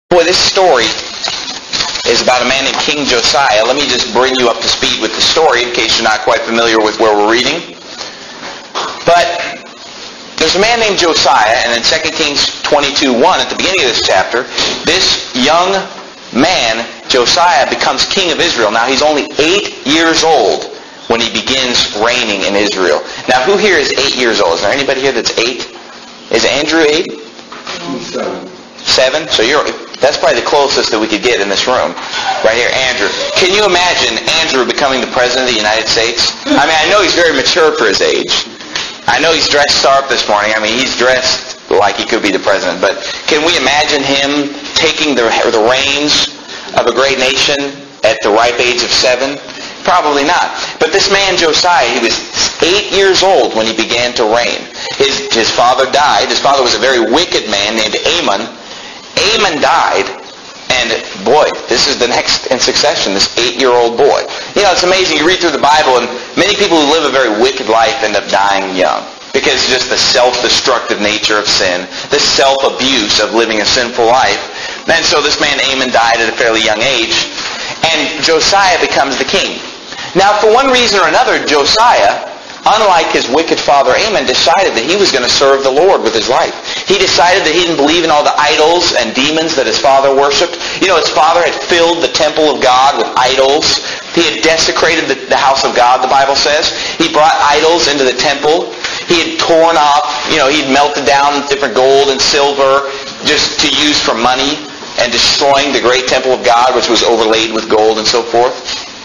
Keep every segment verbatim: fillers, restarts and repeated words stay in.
Boy, this story is about a man named King Josiah. Let me just bring you up to speed with the story in case you're not quite familiar with where we're reading. But there's a man named Josiah, and in Second Kings twenty-two one, at the beginning of this chapter, this young man, Josiah, becomes king of Israel. Now, he's only eight years old when he begins reigning in Israel. Now, who here is eight years old? Is there anybody here that's eight? Is Andrew eight? Seven. Seven? So you're... That's probably the closest that we could get in this room. Right here, Andrew. Can you imagine Andrew becoming the President of the United States? I mean, I know he's very mature for his age. I know he's dressed sharp this morning. I mean, he's dressed like he could be the President. But can we imagine him taking the, the reins of a great nation at the ripe age of seven? Probably not. But this man, Josiah, he was eight years old when he began to reign. His, his father died. His father was a very wicked man named Amon. Amon died, and boy, this is the next in succession, this eight-year-old boy. You know, it's amazing. You read through the Bible, and many people who live a very wicked life end up dying young because just the self-destructive nature of sin, the self-abuse of living a sinful life. And so this man, Amon, died at a fairly young age, and Josiah becomes the king. Now, for one reason or another, Josiah, unlike his wicked father Amon, decided that he was going to serve the Lord with his life. He decided that he didn't believe in all the idols and demons that his father worshipped. You know, his father had filled the temple of God with idols. He had desecrated the, the house of God, the Bible says. He brought idols into the temple. He had torn off, you know, he'd melted down different gold and silver just to use for money and destroying the great temple of God, which was overlaid with gold and so forth.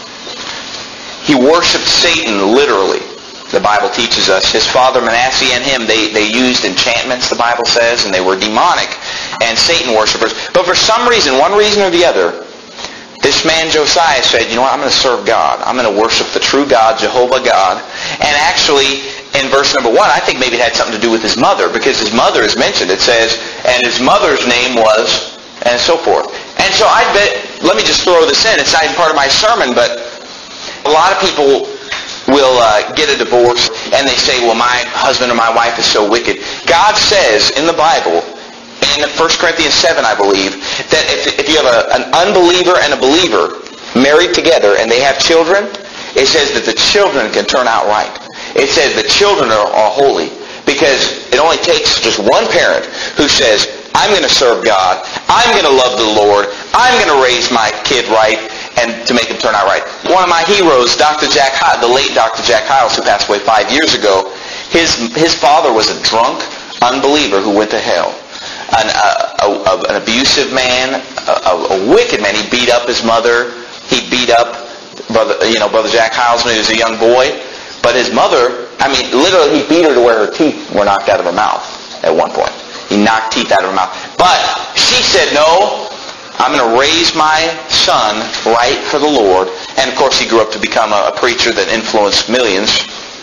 He worshipped Satan, literally. The Bible teaches us. His father Manasseh and him, they, they used enchantments, the Bible says, and they were demonic and Satan worshippers. But for some reason, one reason or the other, this man Josiah said, you know what, I'm going to serve God. I'm going to worship the true God, Jehovah God. And actually, in verse number one, I think maybe it had something to do with his mother, because his mother is mentioned. It says, and his mother's name was, and so forth. And so I bet, let me just throw this in. It's not even part of my sermon, but a lot of people will uh, get a divorce and they say, well, my husband or my wife is so wicked. God says in the Bible, in First Corinthians seven, I believe, that if, if you have a, an unbeliever and a believer married together and they have children, it says that the children can turn out right. It says the children are, are holy, because it only takes just one parent who says, I'm going to serve God, I'm going to love the Lord, I'm going to raise my kid right, and to make him turn out right. One of my heroes, Doctor Jack Hyles, the late Doctor Jack Hyles, who passed away five years ago, his his father was a drunk unbeliever who went to hell. An, uh, a, a, an abusive man, a, a wicked man. He beat up his mother. He beat up brother, you know, Brother Jack Hyles when he was a young boy. But his mother, I mean, literally, he beat her to where her teeth were knocked out of her mouth at one point. He knocked teeth out of her mouth. But she said, no, I'm going to raise my son right for the Lord. And of course he grew up to become a, a preacher that influenced millions.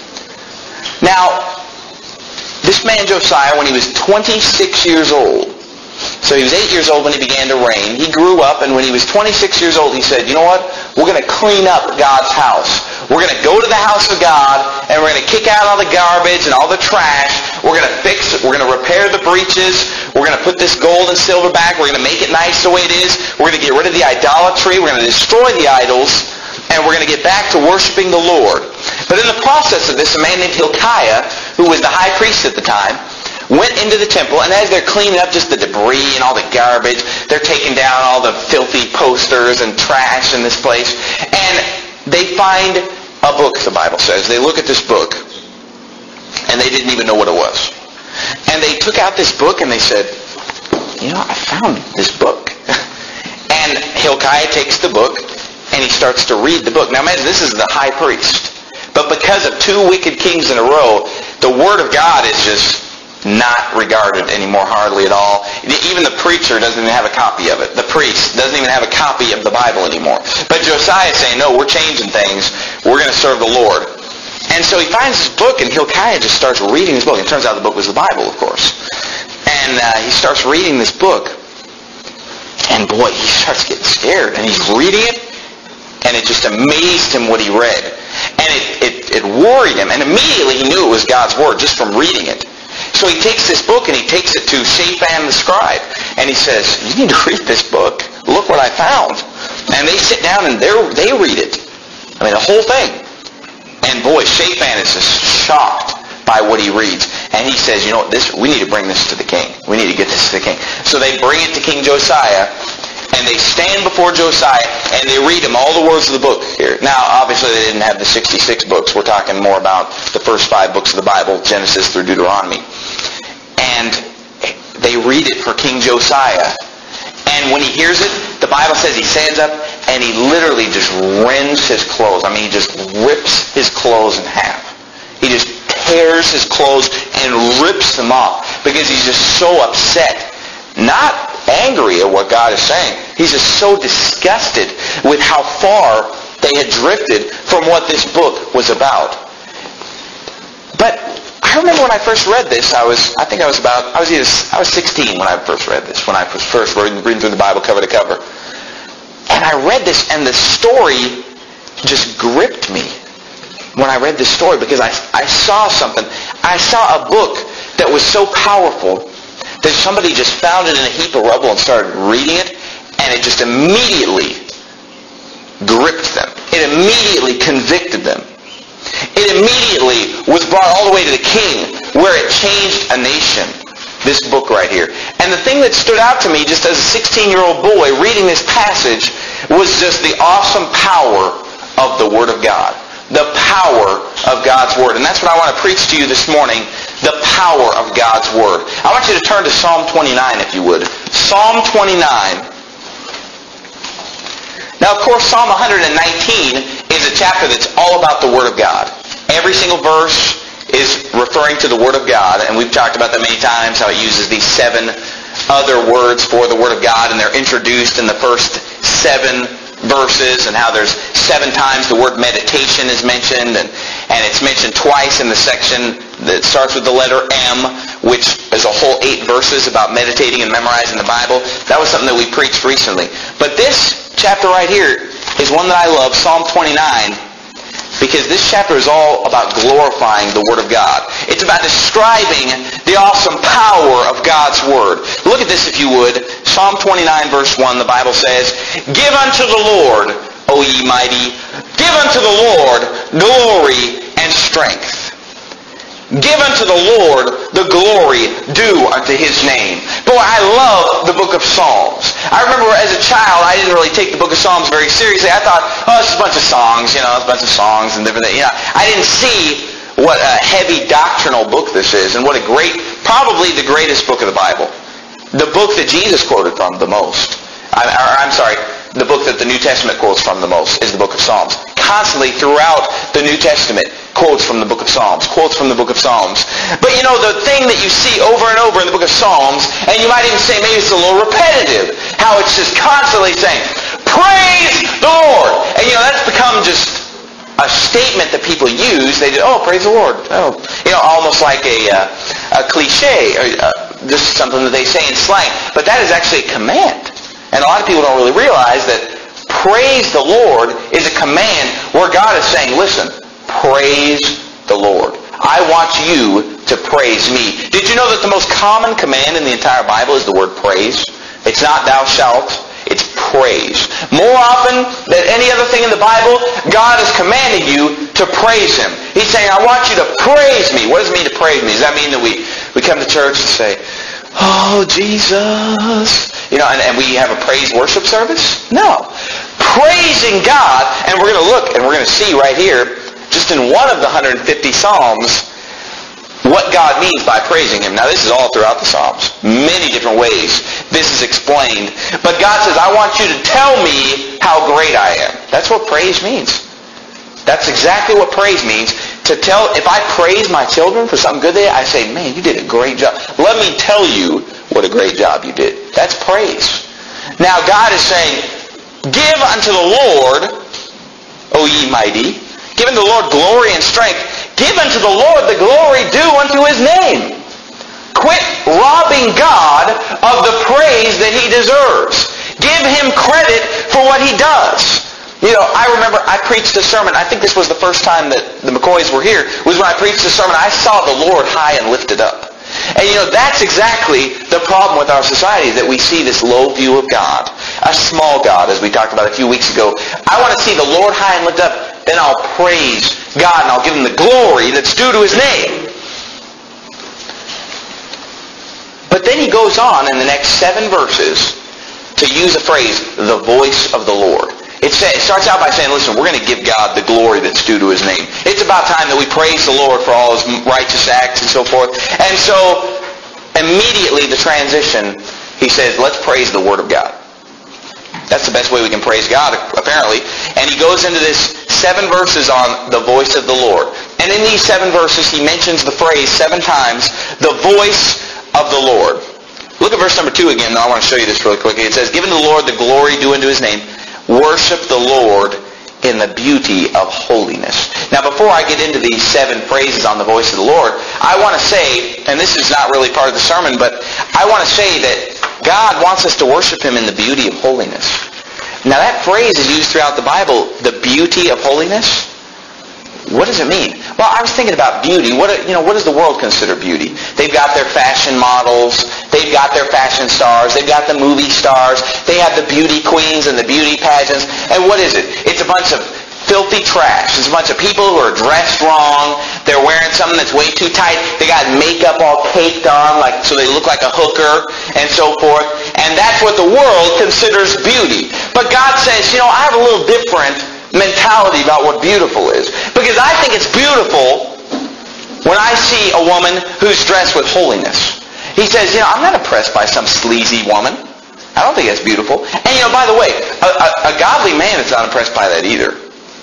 Now, this man Josiah, when he was twenty-six years old, so he was eight years old when he began to reign, he grew up, and when he was twenty-six years old, he said, you know what? We're going to clean up God's house. We're going to go to the house of God, and we're going to kick out all the garbage and all the trash. We're going to fix it. We're going to repair the breaches. We're going to put this gold and silver back. We're going to make it nice the way it is. We're going to get rid of the idolatry. We're going to destroy the idols, and we're going to get back to worshiping the Lord. But in the process of this, a man named Hilkiah, who was the high priest at the time, went into the temple, and as they're cleaning up just the debris and all the garbage, they're taking down all the filthy posters and trash in this place, and they find a book, the Bible says. They look at this book, and they didn't even know what it was. And they took out this book, and they said, you know, I found this book. And Hilkiah takes the book, and he starts to read the book. Now imagine, this is the high priest. But because of two wicked kings in a row, the Word of God is just not regarded anymore hardly at all. Even the preacher doesn't even have a copy of it. The priest doesn't even have a copy of the Bible anymore. But Josiah is saying, no, we're changing things. We're going to serve the Lord. And so he finds this book, and Hilkiah just starts reading this book. It turns out the book was the Bible, of course. And uh, he starts reading this book. And boy, he starts getting scared. And he's reading it, and it just amazed him what he read. And it, it, it worried him. And immediately he knew it was God's Word just from reading it. So he takes this book and he takes it to Shaphan the scribe. and he says, you need to read this book. Look what I found. And they sit down and they they read it. I mean, the whole thing. And boy, Shaphan is just shocked by what he reads. And he says, you know what, this, we need to bring this to the king. We need to get this to the king. So they bring it to King Josiah, and they stand before Josiah, and they read him all the words of the book here. Now, obviously, they didn't have the sixty-six books. We're talking more about the first five books of the Bible, Genesis through Deuteronomy. And they read it for King Josiah. And when he hears it, the Bible says he stands up, and he literally just rends his clothes. I mean, he just rips his clothes in half. He just tears his clothes and rips them off because he's just so upset. Not angry at what God is saying. He's just so disgusted with how far they had drifted from what this book was about. But I remember when I first read this, I was, I think I was about, I was either, I was sixteen when I first read this, when I was first reading, reading through the Bible cover to cover. And I read this, and the story just gripped me when I read this story, because I, I saw something. I saw a book that was so powerful that somebody just found it in a heap of rubble and started reading it, and it just immediately gripped them. It immediately convicted them. It immediately was brought all the way to the king, where it changed a nation. This book right here. And the thing that stood out to me just as a sixteen-year-old boy reading this passage was just the awesome power of the Word of God. The power of God's Word. And that's what I want to preach to you this morning. The power of God's Word. I want you to turn to Psalm twenty-nine, if you would. Psalm twenty-nine. Now, of course, Psalm one hundred nineteen is a chapter that's all about the Word of God. Every single verse is referring to the Word of God, and we've talked about that many times, how it uses these seven other words for the Word of God, and they're introduced in the first seven verses, and how there's seven times the word meditation is mentioned, and, and it's mentioned twice in the section that starts with the letter M, which is a whole eight verses about meditating and memorizing the Bible. That was something that we preached recently. But this chapter right here is one that I love, Psalm twenty-nine, because this chapter is all about glorifying the Word of God. It's about describing the awesome power of God's Word. Look at this if you would. Psalm twenty-nine verse one, the Bible says, "Give unto the Lord, O ye mighty, give unto the Lord glory and strength. Give unto the Lord the glory due unto His name." Boy, I love the book of Psalms. I remember as a child, I didn't really take the book of Psalms very seriously. I thought, oh, it's a bunch of songs, you know, it's a bunch of songs and different things. You know, I didn't see what a heavy doctrinal book this is, and what a great, probably the greatest book of the Bible. The book that Jesus quoted from the most. I, or, I'm sorry, the book that the New Testament quotes from the most is the book of Psalms. Constantly throughout the New Testament, quotes from the book of Psalms, quotes from the book of Psalms. But you know, the thing that you see over and over in the book of Psalms, and you might even say maybe it's a little repetitive, how it's just constantly saying, praise the Lord. And you know, that's become just a statement that people use. They do, oh, praise the Lord. Oh, you know, almost like a, uh, a cliche, or uh, just something that they say in slang. But that is actually a command. And a lot of people don't really realize that praise the Lord is a command where God is saying, listen, praise the Lord. I want you to praise me. Did you know that the most common command in the entire Bible is the word praise? It's not thou shalt, it's praise. More often than any other thing in the Bible, God is commanding you to praise Him. He's saying, I want you to praise me. What does it mean to praise me? Does that mean that we, we come to church and say, oh, Jesus, you know, and, and we have a praise worship service? No. Praising God, and we're going to look, and we're going to see right here, just in one of the one hundred fifty Psalms, what God means by praising Him. Now, this is all throughout the Psalms. Many different ways this is explained. But God says, I want you to tell me how great I am. That's what praise means. That's exactly what praise means. To tell, if I praise my children for something good they did, I say, man, you did a great job. Let me tell you what a great job you did. That's praise. Now, God is saying, give unto the Lord, O ye mighty, give unto the Lord glory and strength. Give unto the Lord the glory due unto His name. Quit robbing God of the praise that He deserves. Give Him credit for what He does. You know, I remember I preached a sermon, I think this was the first time that the McCoys were here, was when I preached a sermon. I saw the Lord high and lifted up. And you know, that's exactly the problem with our society, that we see this low view of God. A small God, as we talked about a few weeks ago. I want to see the Lord high and lifted up, then I'll praise God and I'll give Him the glory that's due to His name. But then he goes on in the next seven verses to use a phrase, the voice of the Lord. It, say, it starts out by saying, listen, we're going to give God the glory that's due to His name. It's about time that we praise the Lord for all His righteous acts and so forth. And so, immediately the transition, he says, let's praise the Word of God. That's the best way we can praise God, apparently. And he goes into this seven verses on the voice of the Lord. And in these seven verses, he mentions the phrase seven times, the voice of the Lord. Look at verse number two again. Now I want to show you this really quickly. It says, give unto the Lord the glory due unto His name. Worship the Lord in the beauty of holiness. Now before I get into these seven phrases on the voice of the Lord, I want to say, and this is not really part of the sermon, but I want to say that God wants us to worship Him in the beauty of holiness. Now that phrase is used throughout the Bible, the beauty of holiness. What does it mean? Well, I was thinking about beauty. What, you know, what does the world consider beauty? They've got their fashion models. They've got their fashion stars. They've got the movie stars. They have the beauty queens and the beauty pageants. And what is it? It's a bunch of filthy trash. It's a bunch of people who are dressed wrong. They're wearing something that's way too tight. They got makeup all caked on, like so they look like a hooker and so forth. And that's what the world considers beauty. But God says, you know, I have a little different mentality about what beautiful is. Because I think it's beautiful when I see a woman who's dressed with holiness. He says, you know, I'm not impressed by some sleazy woman. I don't think that's beautiful. And, you know, by the way, a, a, a godly man is not impressed by that either.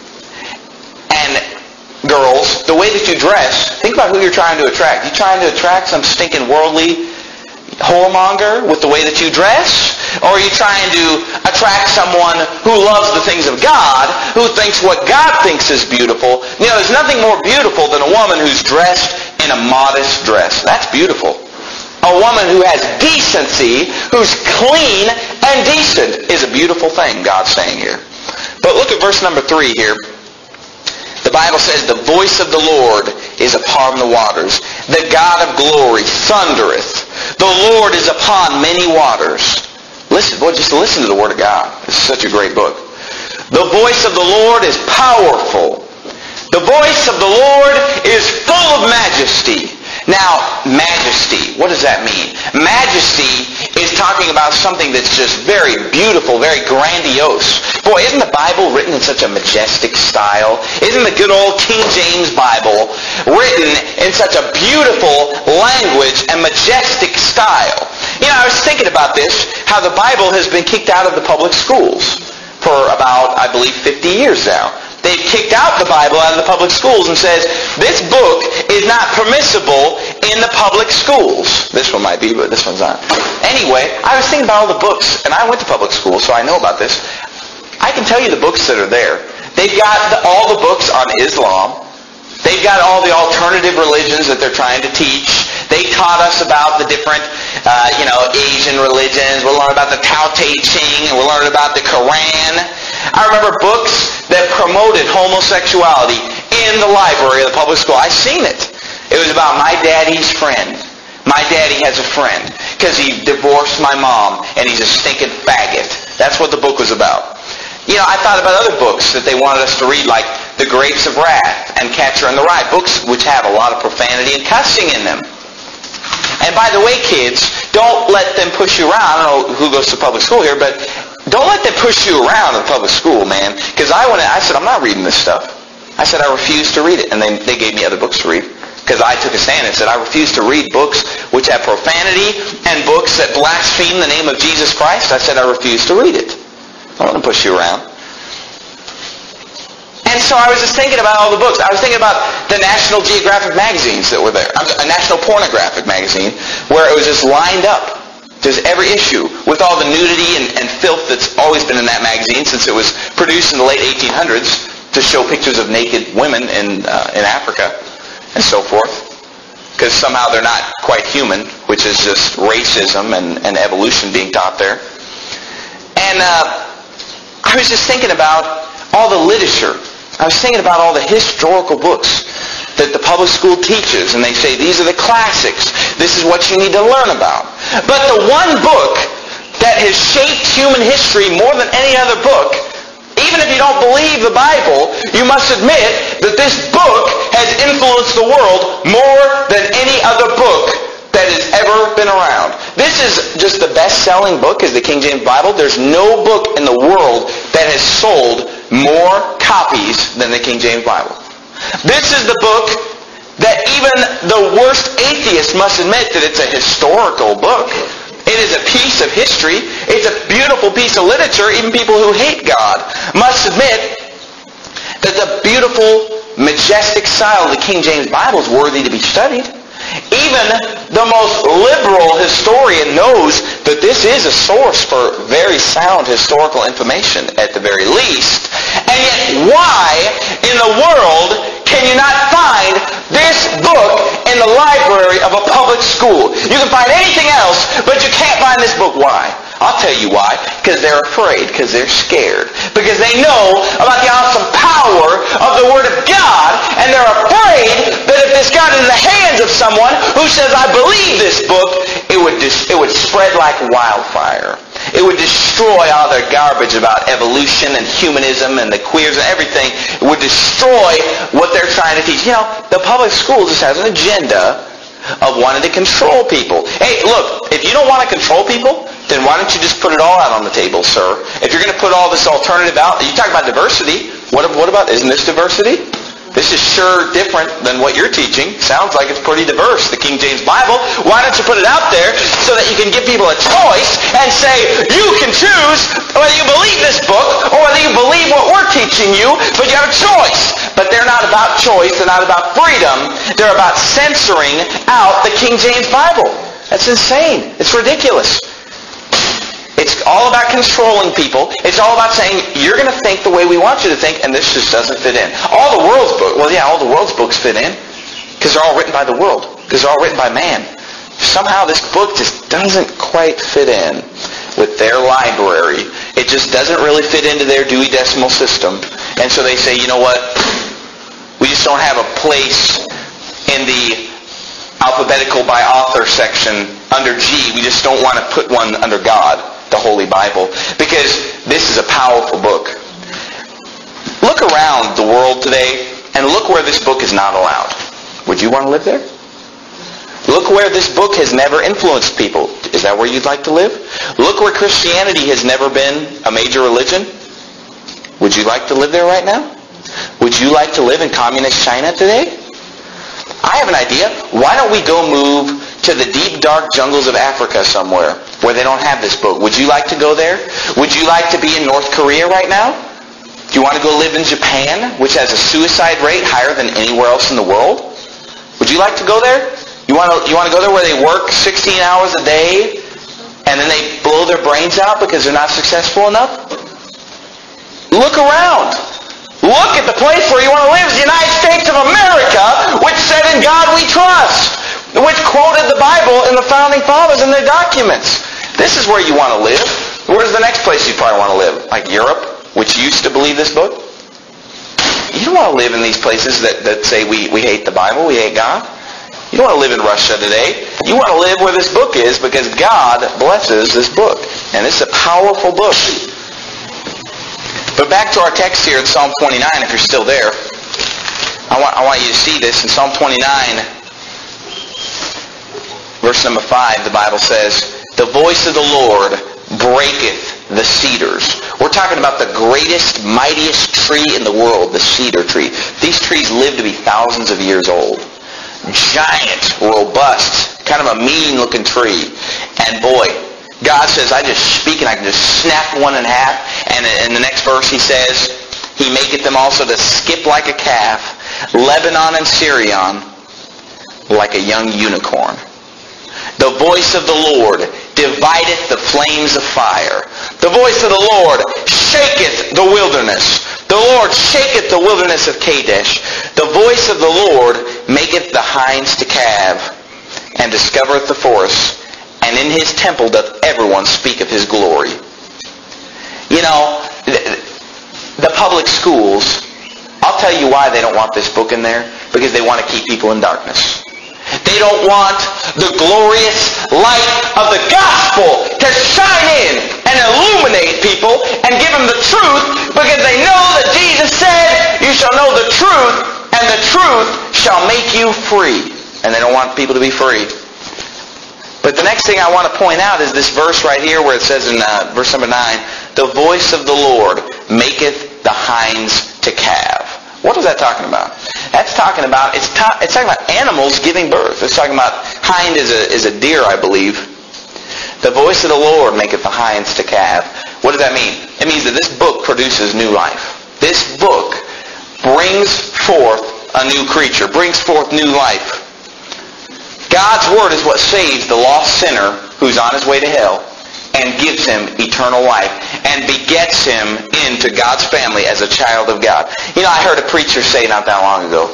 And girls, the way that you dress, think about who you're trying to attract. You trying to attract some stinking worldly whoremonger with the way that you dress? Or are you trying to attract someone who loves the things of God, who thinks what God thinks is beautiful? You know, there's nothing more beautiful than a woman who's dressed in a modest dress. That's beautiful. A woman who has decency, who's clean and decent, is a beautiful thing, God's saying here. But look at verse number three here. The Bible says, the voice of the Lord is upon the waters. The God of glory thundereth. The Lord is upon many waters. Listen, boy, just listen to the Word of God. This is such a great book. The voice of the Lord is powerful. The voice of the Lord is full of majesty. Now, majesty, what does that mean? Majesty is talking about something that's just very beautiful, very grandiose. Boy, isn't the Bible written in such a majestic style? Isn't the good old King James Bible written in such a beautiful language and majestic style? You know, I was thinking about this, how the Bible has been kicked out of the public schools for about, I believe, fifty years now. They've kicked out the Bible out of the public schools and says, this book is not permissible in the public schools. This one might be, but this one's not. Anyway, I was thinking about all the books, and I went to public school, so I know about this. I can tell you the books that are there. They've got the, all the books on Islam. They've got all the alternative religions that they're trying to teach. They taught us about the different, uh, you know, Asian religions. We'll learn about the Tao Te Ching, and we'll learn about the Quran. I remember books that promoted homosexuality in the library of the public school. I've seen it. It was about my daddy's friend. My daddy has a friend because he divorced my mom and he's a stinking faggot. That's what the book was about. You know, I thought about other books that they wanted us to read, like The Grapes of Wrath and Catcher in the Rye, books which have a lot of profanity and cussing in them. And by the way, kids, don't let them push you around. I don't know who goes to public school here, but don't let them push you around in public school, man. Because I went, I said, I'm not reading this stuff. I said, I refuse to read it. And they, they gave me other books to read. Because I took a stand and said, I refuse to read books which have profanity and books that blaspheme the name of Jesus Christ. I said, I refuse to read it. I don't want to push you around. And so I was just thinking about all the books. I was thinking about the National Geographic magazines that were there. A National Pornographic magazine where it was just lined up. Just every issue with all the nudity and, and filth that's always been in that magazine since it was produced in the late eighteen hundreds to show pictures of naked women in uh, in Africa and so forth. Because somehow they're not quite human, which is just racism and, and evolution being taught there. And uh, I was just thinking about all the literature. I was thinking about all the historical books that the public school teaches, and they say these are the classics. This is what you need to learn about. But the one book that has shaped human history more than any other book, even if you don't believe the Bible, you must admit that this book has influenced the world more than any other book that has ever been around. This is just the best-selling book, is the King James Bible. There's no book in the world that has sold more copies than the King James Bible. This is the book that even the worst atheist must admit that it's a historical book. It is a piece of history. It's a beautiful piece of literature. Even people who hate God must admit that the beautiful, majestic style of the King James Bible is worthy to be studied. Even the most liberal historian knows that this is a source for very sound historical information at the very least. And yet, why in the world can you not find this book in the library of a public school? You can find anything else, but you can't find this book. Why? I'll tell you why. Because they're afraid. Because they're scared. Because they know about the awesome power of the Word of God, and they're afraid that if this got in the hands of someone who says, I believe this book, it would dis- it would spread like wildfire. It would destroy all their garbage about evolution and humanism and the queers and everything. It would destroy what they're trying to teach. You know, the public school just has an agenda of wanting to control people. Hey, look, if you don't want to control people, then why don't you just put it all out on the table, sir? If you're going to put all this alternative out, you talk about diversity. What, what about, isn't this diversity? This is sure different than what you're teaching. Sounds like it's pretty diverse, the King James Bible. Why don't you put it out there so that you can give people a choice and say, you can choose whether you believe this book or whether you believe what we're teaching you, but you have a choice. But they're not about choice. They're not about freedom. They're about censoring out the King James Bible. That's insane. It's ridiculous. It's all about controlling people. It's all about saying, you're going to think the way we want you to think, and this just doesn't fit in. All the world's books, well, yeah, all the world's books fit in, because they're all written by the world, because they're all written by man. Somehow this book just doesn't quite fit in with their library. It just doesn't really fit into their Dewey Decimal System. And so they say, you know what? We just don't have a place in the alphabetical by author section under G. We just don't want to put one under God, the Holy Bible, because this is a powerful book. Look around the world today and look where this book is not allowed. Would you want to live there? Look where this book has never influenced people. Is that where you'd like to live? Look where Christianity has never been a major religion. Would you like to live there right now? Would you like to live in communist China today? I have an idea. Why don't we go move to the deep, dark jungles of Africa somewhere where they don't have this book? Would you like to go there? Would you like to be in North Korea right now? Do you want to go live in Japan, which has a suicide rate higher than anywhere else in the world? Would you like to go there? You want to, you want to go there where they work sixteen hours a day and then they blow their brains out because they're not successful enough? Look around. Look at the place where you want to live. It's the United States of America, which said, in God we trust, which quoted the Bible in the Founding Fathers in their documents. This is where you want to live. Where's the next place you probably want to live? Like Europe, which used to believe this book? You don't want to live in these places that, that say we, we hate the Bible, we hate God. You don't want to live in Russia today. You want to live where this book is because God blesses this book. And it's a powerful book. But back to our text here in Psalm twenty-nine, if you're still there. I want, I want you to see this. In Psalm twenty-nine, verse number five, the Bible says, the voice of the Lord breaketh the cedars. We're talking about the greatest, mightiest tree in the world, the cedar tree. These trees live to be thousands of years old. Giant, robust, kind of a mean-looking tree. And boy, God says, I just speak and I can just snap one in half. And in the next verse he says, He maketh them also to skip like a calf, Lebanon and Syrian like a young unicorn. The voice of the Lord divideth the flames of fire. The voice of the Lord shaketh the wilderness. The Lord shaketh the wilderness of Kadesh. The voice of the Lord maketh the hinds to calve, and discovereth the forest. And in his temple doth everyone speak of his glory. You know, the public schools, I'll I'll tell you why they don't want this book in there. Because they want to keep people in darkness. They don't want the glorious light of the gospel to shine in and illuminate people and give them the truth, because they know that Jesus said, you shall know the truth, and the truth shall make you free. And they don't want people to be free. But the next thing I want to point out is this verse right here where it says in uh, verse number nine, the voice of the Lord maketh the hinds to calve. What is that talking about? That's talking about, it's, ta- it's talking about animals giving birth. It's talking about, hind is a, is a deer, I believe. The voice of the Lord maketh the hinds to calve. What does that mean? It means that this book produces new life. This book brings forth a new creature, brings forth new life. God's Word is what saves the lost sinner who's on his way to hell and gives him eternal life and begets him into God's family as a child of God. You know, I heard a preacher say not that long ago,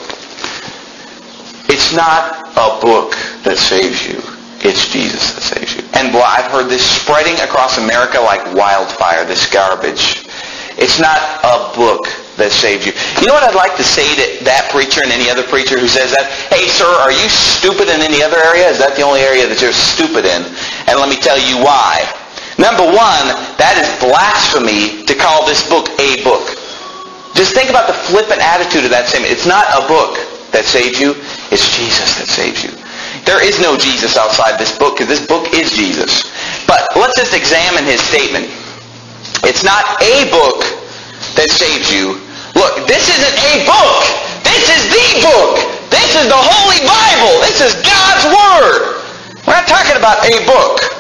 it's not a book that saves you, it's Jesus that saves you. And boy, I've heard this spreading across America like wildfire, this garbage. It's not a book that saves you. You know what I'd like to say to that preacher and any other preacher who says that? Hey, sir, are you stupid in any other area? Is that the only area that you're stupid in? And let me tell you why. Number one, that is blasphemy to call this book a book. Just think about the flippant attitude of that statement. It's not a book that saves you. It's Jesus that saves you. There is no Jesus outside this book because this book is Jesus. But let's just examine his statement. It's not a book that saves you. Look, this isn't a book. This is the book. This is the Holy Bible. This is God's Word. We're not talking about a book.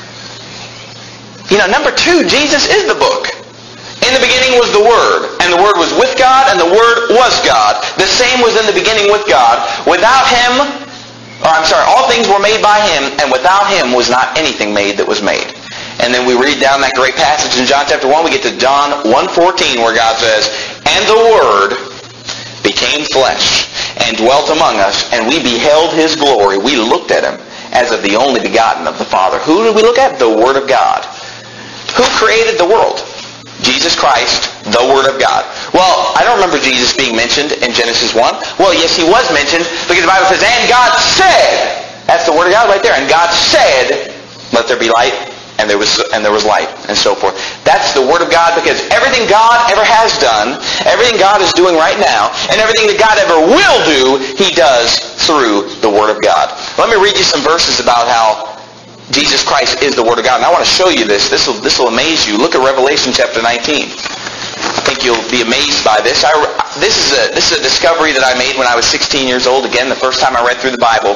You know, number two, Jesus is the book. In the beginning was the Word, and the Word was with God, and the Word was God. The same was in the beginning with God. Without Him, or I'm sorry, all things were made by Him, and without Him was not anything made that was made. And then we read down that great passage in John chapter one, we get to John one fourteen, where God says, and the Word became flesh and dwelt among us, and we beheld His glory. We looked at Him as of the only begotten of the Father. Who did we look at? The Word of God. Who created the world? Jesus Christ, the Word of God. Well, I don't remember Jesus being mentioned in Genesis one. Well, yes, He was mentioned because the Bible says, and God said. That's the Word of God right there. And God said, let there be light, and there was and there was light, and so forth. That's the Word of God, because everything God ever has done, everything God is doing right now, and everything that God ever will do, He does through the Word of God. Let me read you some verses about how Jesus Christ is the Word of God. And I want to show you this. This will, this will amaze you. Look at Revelation chapter nineteen. I think you'll be amazed by this. I, this, is a, this is a discovery that I made when I was sixteen years old. Again, the first time I read through the Bible.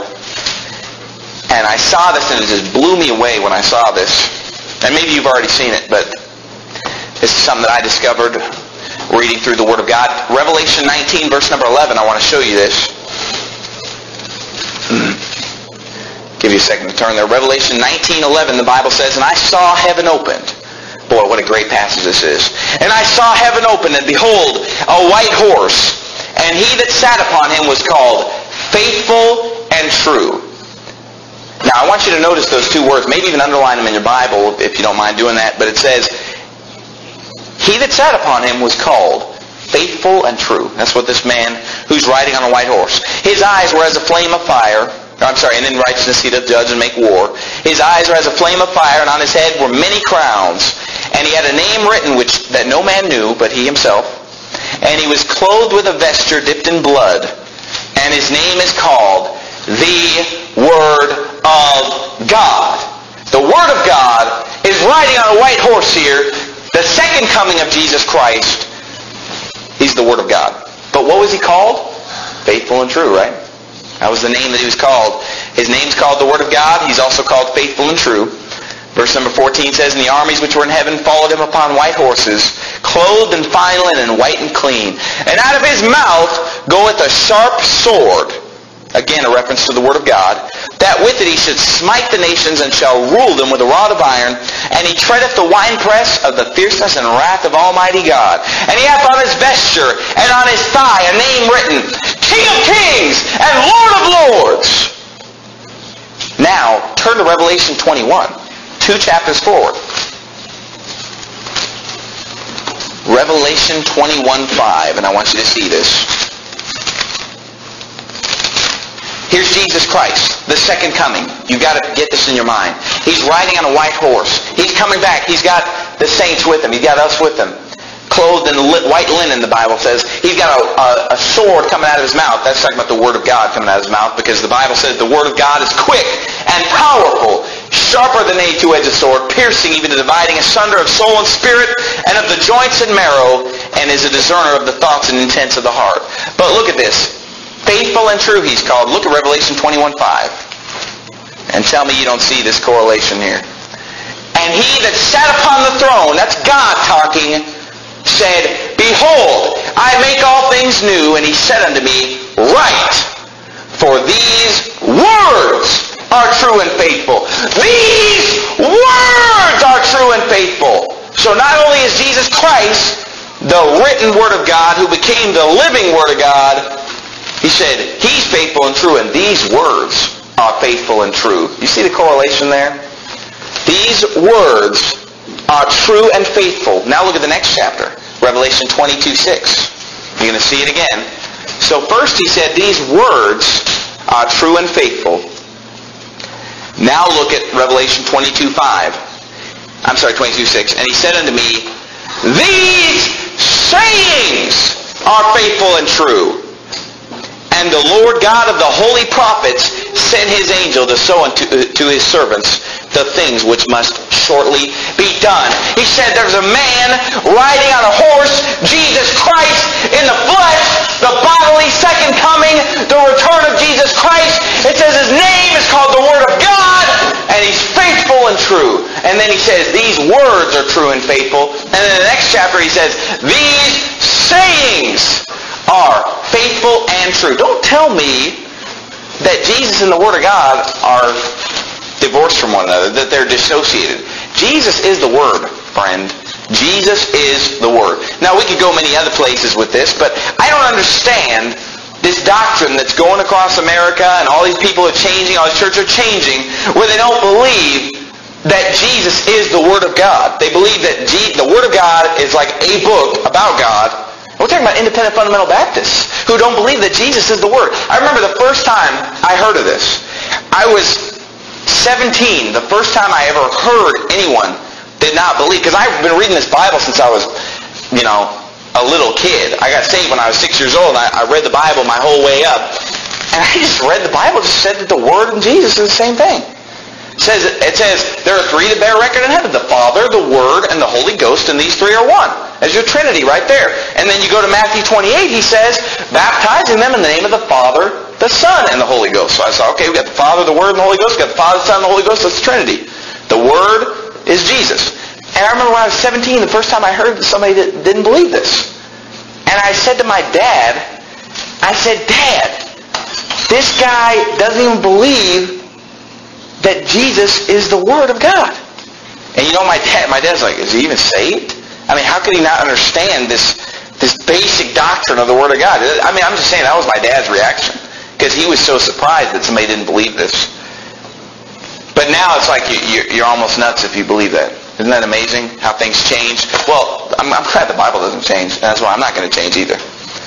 And I saw this, and it just blew me away when I saw this. And maybe you've already seen it, but this is something that I discovered reading through the Word of God. Revelation nineteen, verse number eleven. I want to show you this. Give you a second to turn there. Revelation nineteen eleven, the Bible says, and I saw heaven opened. Boy, what a great passage this is. And I saw heaven opened, and behold, a white horse. And he that sat upon him was called Faithful and True. Now, I want you to notice those two words. Maybe even underline them in your Bible if you don't mind doing that. But it says, he that sat upon him was called Faithful and True. That's what this man who's riding on a white horse. His eyes were as a flame of fire. I'm sorry, and in righteousness he doth judge and make war. His eyes are as a flame of fire, and on his head were many crowns. And he had a name written which that no man knew, but he himself. And he was clothed with a vesture dipped in blood. And his name is called the Word of God. The Word of God is riding on a white horse here. The second coming of Jesus Christ. He's the Word of God. But what was he called? Faithful and True, right? That was the name that he was called. His name's called the Word of God. He's also called Faithful and True. Verse number fourteen says, and the armies which were in heaven followed him upon white horses, clothed in fine linen, white and clean. And out of his mouth goeth a sharp sword. Again, a reference to the Word of God. That with it he should smite the nations, and shall rule them with a rod of iron. And he treadeth the winepress of the fierceness and wrath of Almighty God. And he hath on his vesture and on his thigh a name written, King of Kings and Lord of Lords. Now, turn to Revelation twenty-one. Two chapters forward. Revelation twenty-one five, and I want you to see this. Here's Jesus Christ, the second coming. You've got to get this in your mind. He's riding on a white horse. He's coming back. He's got the saints with him. He's got us with him. Clothed in white linen, the Bible says. He's got a, a, a sword coming out of his mouth. That's talking about the Word of God coming out of his mouth, because the Bible says the Word of God is quick and powerful, sharper than any two-edged sword, piercing even to dividing asunder of soul and spirit and of the joints and marrow, and is a discerner of the thoughts and intents of the heart. But look at this. Faithful and true, he's called. Look at Revelation twenty-one five. And tell me you don't see this correlation here. And he that sat upon the throne, that's God talking, said, Behold, I make all things new. And he said unto me, Write, for these words are true and faithful. These words are true and faithful. So not only is Jesus Christ the written Word of God, who became the living Word of God, he said, He's faithful and true, and these words are faithful and true. You see the correlation there? These words are true and faithful. Now look at the next chapter, Revelation twenty-two six. You're going to see it again. So first he said, these words are true and faithful. Now look at Revelation twenty-two five. I'm sorry, twenty-two six. And he said unto me, These sayings are faithful and true. And the Lord God of the holy prophets sent his angel to show unto to his servants the things which must shortly be done. He said there's a man riding on a horse, Jesus Christ in the flesh, the bodily second coming, the return of Jesus Christ. It says his name is called the Word of God, and he's faithful and true. And then he says these words are true and faithful. And in the next chapter he says these sayings are faithful and true. Don't tell me that Jesus and the Word of God are divorced from one another, that they're dissociated. Jesus is the Word, friend. Jesus is the Word. Now, we could go many other places with this, but I don't understand this doctrine that's going across America, and all these people are changing, all these churches are changing, where they don't believe that Jesus is the Word of God. They believe that G- the Word of God is like a book about God. We're talking about independent fundamental Baptists who don't believe that Jesus is the Word. I remember the first time I heard of this. I was seventeen, the first time I ever heard anyone did not believe, because I've been reading this Bible since I was, you know, a little kid. I got saved when I was six years old, and I, I read the Bible my whole way up. And I just read the Bible, just said that the Word and Jesus is the same thing. It says, it says there are three that bear record in heaven, the Father, the Word, and the Holy Ghost, and these three are one. There's your Trinity right there. And then you go to Matthew twenty-eight, he says, baptizing them in the name of the Father, the Son, and the Holy Ghost. So I saw, okay, we got the Father, the Word, and the Holy Ghost. We got the Father, the Son, and the Holy Ghost. That's the Trinity. The Word is Jesus. And I remember when I was seventeen, the first time I heard somebody that didn't believe this. And I said to my dad, I said, Dad, this guy doesn't even believe that Jesus is the Word of God. And you know, my dad, my dad's like, is he even saved? I mean, how could he not understand this this basic doctrine of the Word of God? I mean, I'm just saying that was my dad's reaction, because he was so surprised that somebody didn't believe this. But now it's like you, you're almost nuts if you believe that. Isn't that amazing how things change? Well, I'm, I'm glad the Bible doesn't change, and that's why I'm not going to change either.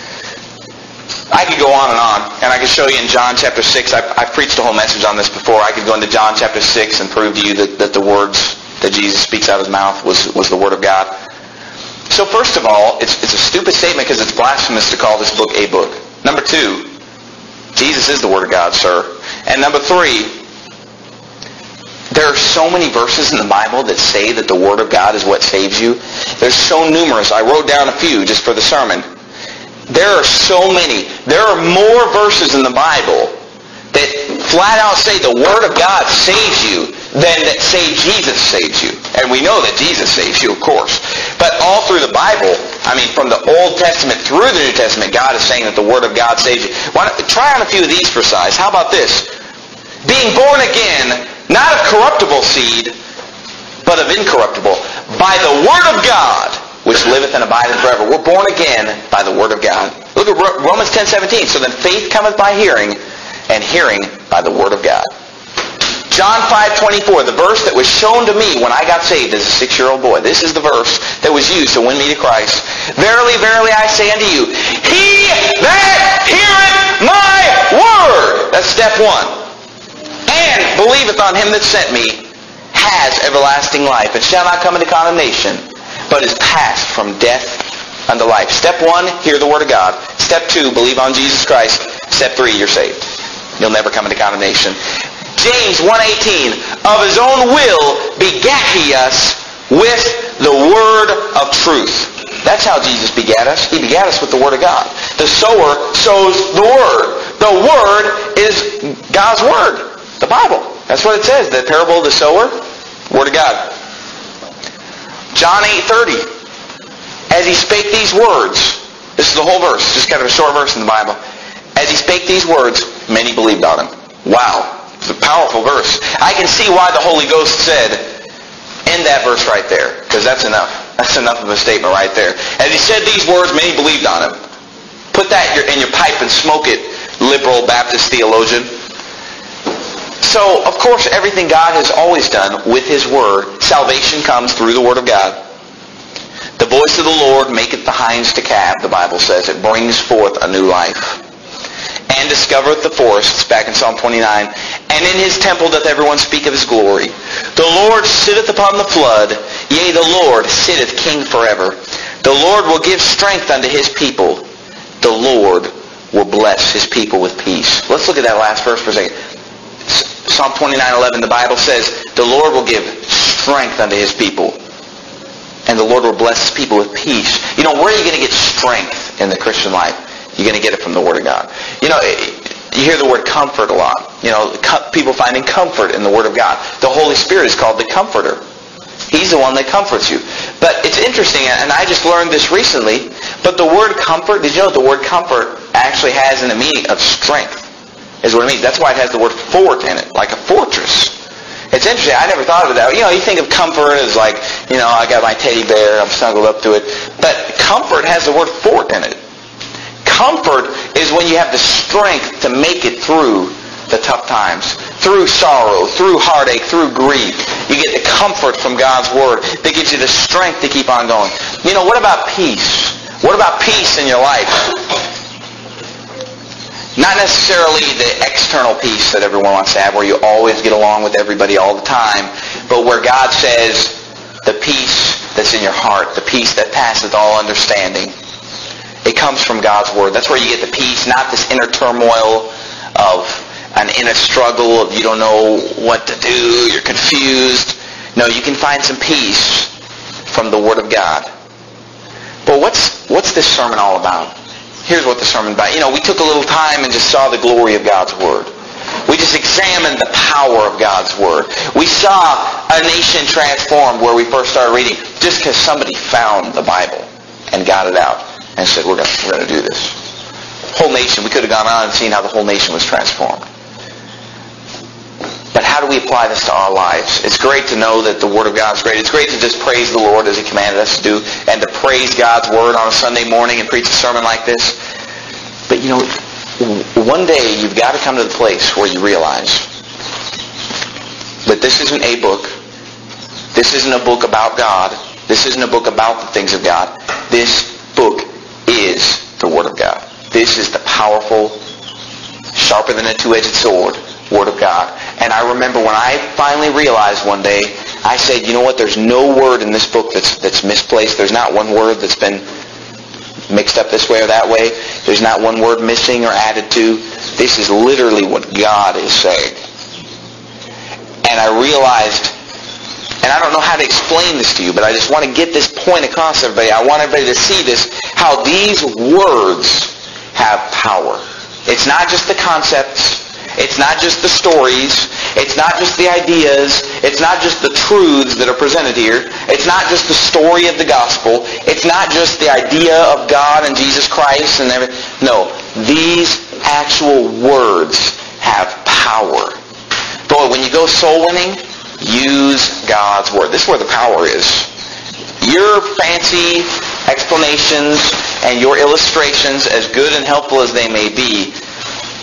I could go on and on, and I could show you in John chapter six. I've, I've preached a whole message on this before. I could go into John chapter six and prove to you that, that the words that Jesus speaks out of his mouth was, was the Word of God. So first of all, it's, it's a stupid statement because it's blasphemous to call this book a book. Number two, Jesus is the Word of God, sir. And number three, there are so many verses in the Bible that say that the Word of God is what saves you. They're so numerous. I wrote down a few just for the sermon. There are so many. There are more verses in the Bible that flat out say the Word of God saves you than that say Jesus saves you. And we know that Jesus saves you, of course. But all through the Bible, I mean, from the Old Testament through the New Testament, God is saying that the Word of God saves you. Why don't, try on a few of these for size. How about this? Being born again, not of corruptible seed, but of incorruptible, by the Word of God, which liveth and abideth forever. We're born again by the Word of God. Look at Romans ten seventeen. So then faith cometh by hearing, and hearing by the Word of God. John five twenty-four, the verse that was shown to me when I got saved as a six-year-old boy. This is the verse that was used to win me to Christ. Verily, verily, I say unto you, he that heareth my word, that's step one, and believeth on him that sent me, has everlasting life, and shall not come into condemnation, but is passed from death unto life. Step one, hear the word of God. Step two, believe on Jesus Christ. Step three, you're saved. You'll never come into condemnation. James one eighteen, of his own will begat he us with the word of truth. That's how Jesus begat us. He begat us with the word of God. The sower sows the word. The word is God's word. The Bible. That's what it says. The parable of the sower, word of God. John eight thirty, as he spake these words, this is the whole verse, just kind of a short verse in the Bible. As he spake these words, many believed on him. Wow. It's a powerful verse. I can see why the Holy Ghost said, in that verse right there, because that's enough. That's enough of a statement right there. As he said these words, many believed on him. Put that in your, in your pipe and smoke it, liberal Baptist theologian. So, of course, everything God has always done with his word, salvation comes through the word of God. The voice of the Lord maketh the hinds to calve, the Bible says. It brings forth a new life. And discovereth the forests, back in Psalm twenty-nine. And in his temple doth everyone speak of his glory. The Lord sitteth upon the flood. Yea, the Lord sitteth king forever. The Lord will give strength unto his people. The Lord will bless his people with peace. Let's look at that last verse for a second. Psalm twenty-nine eleven, the Bible says, the Lord will give strength unto his people. And the Lord will bless his people with peace. You know, where are you going to get strength in the Christian life? You're going to get it from the Word of God. You know, you hear the word comfort a lot. You know, people finding comfort in the Word of God. The Holy Spirit is called the Comforter. He's the one that comforts you. But it's interesting, and I just learned this recently, but the word comfort, did you know the word comfort actually has in a meaning of strength? Is what it means. That's why it has the word fort in it, like a fortress. It's interesting. I never thought of it that way. You know, you think of comfort as like, you know, I got my teddy bear, I'm snuggled up to it. But comfort has the word fort in it. Comfort is when you have the strength to make it through the tough times. Through sorrow, through heartache, through grief. You get the comfort from God's Word that gives you the strength to keep on going. You know, what about peace? What about peace in your life? Not necessarily the external peace that everyone wants to have, where you always get along with everybody all the time, but where God says, the peace that's in your heart, the peace that passeth all understanding. It comes from God's Word. That's where you get the peace, not this inner turmoil of an inner struggle of you don't know what to do, you're confused. No, you can find some peace from the Word of God. But what's what's this sermon all about? Here's what the sermon is about. You know, we took a little time and just saw the glory of God's Word. We just examined the power of God's Word. We saw a nation transformed where we first started reading just because somebody found the Bible and got it out. And said, we're going we're going to do this. Whole nation, we could have gone on and seen how the whole nation was transformed. But how do we apply this to our lives? It's great to know that the Word of God is great. It's great to just praise the Lord as He commanded us to do, and to praise God's Word on a Sunday morning and preach a sermon like this. But you know, one day you've got to come to the place where you realize that this isn't a book. This isn't a book about God. This isn't a book about the things of God. This book is the Word of God. This is the powerful, sharper than a two-edged sword, Word of God. And I remember when I finally realized one day, I said, you know what, there's no word in this book that's that's misplaced. There's not one word that's been mixed up this way or that way. There's not one word missing or added to. This is literally what God is saying. And I realized, and I don't know how to explain this to you, but I just want to get this point across to everybody. I want everybody to see this, how these words have power. It's not just the concepts. It's not just the stories. It's not just the ideas. It's not just the truths that are presented here. It's not just the story of the gospel. It's not just the idea of God and Jesus Christ and everything. No, these actual words have power. Boy, when you go soul winning, use God's Word. This is where the power is. Your fancy explanations and your illustrations, as good and helpful as they may be,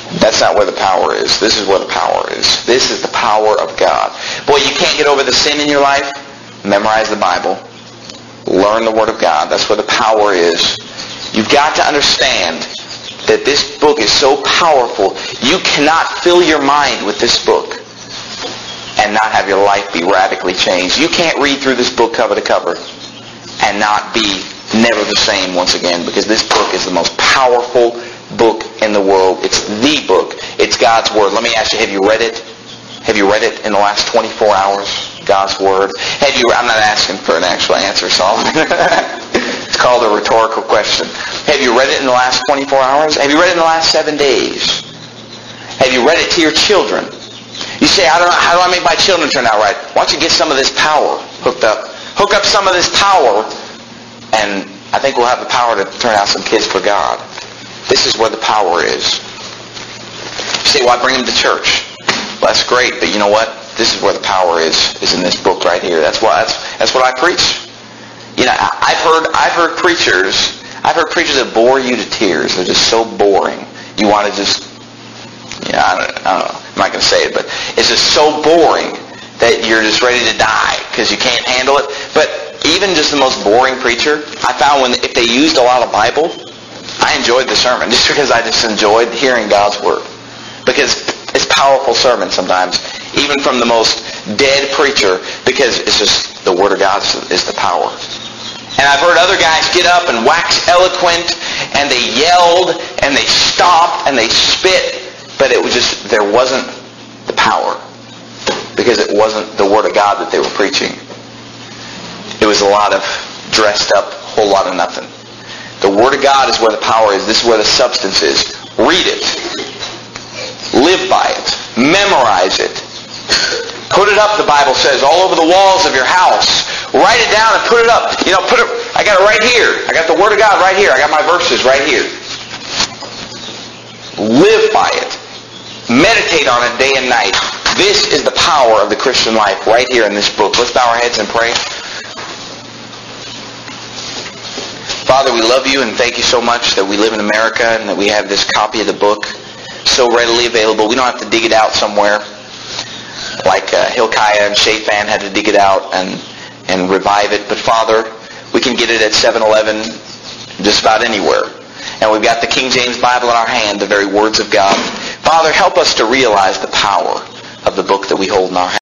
That's not where the power is. This is where the power is. This is the power of God. Boy, you can't get over the sin in your life? Memorize the Bible. Learn the Word of God. That's where the power is. You've got to understand that this book is so powerful, you cannot fill your mind with this book and not have your life be radically changed. You can't read through this book cover to cover and not be never the same once again, because this book is the most powerful book in the world. It's the book. It's God's Word. Let me ask you, have you read it? Have you read it in the last twenty-four hours? God's Word. Have you? I'm not asking for an actual answer, Solomon. It's called a rhetorical question. Have you read it in the last twenty-four hours? Have you read it in the last seven days? Have you read it to your children? You say, I don't know, how do I make my children turn out right? Why don't you get some of this power hooked up? Hook up some of this power, and I think we'll have the power to turn out some kids for God. This is where the power is. You say, well, I bring them to church. Well, that's great, but you know what? This is where the power is, is in this book right here. That's what that's, that's what I preach. You know, I've heard I've heard preachers I've heard preachers that bore you to tears. They're just so boring. You want to just, you know, I don't, I don't know. I'm not going to say it, but it's just so boring that you're just ready to die because you can't handle it. But even just the most boring preacher, I found when if they used a lot of Bible, I enjoyed the sermon just because I just enjoyed hearing God's Word. Because it's powerful sermon sometimes, even from the most dead preacher, because it's just the Word of God is the power. And I've heard other guys get up and wax eloquent, and they yelled, and they stomped, and they spit, but it was just, there wasn't the power, because it wasn't the Word of God that they were preaching. It was a lot of dressed up, whole lot of nothing. The Word of God is where the power is. This is where the substance is. Read it. Live by it. Memorize it. Put it up, the Bible says, all over the walls of your house. Write it down and put it up. You know, put it, I got it right here. I got the Word of God right here. I got my verses right here. Live by it. Meditate on it day and night. This is the power of the Christian life right here in this book. Let's bow our heads and pray. Father, we love you and thank you so much that we live in America and that we have this copy of the book so readily available. We don't have to dig it out somewhere like uh, Hilkiah and Shaphan had to dig it out and, and revive it. But Father, we can get it at seven eleven just about anywhere. And we've got the King James Bible in our hand, the very words of God. Father, help us to realize the power of the book that we hold in our hand.